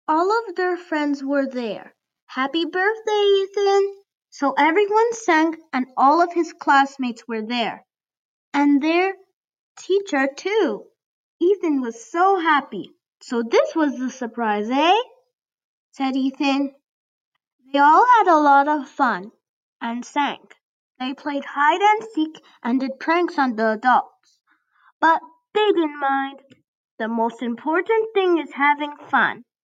All of their friends were there. Happy birthday, Ethan! So everyone sang, and all of his classmates were there. And their teacher, too. Ethan was so happy. So this was the surprise, eh? Said Ethan. They all had a lot of fun and sang. They played hide and seek and did pranks on the adults. But they didn't mind. The most important thing is having fun.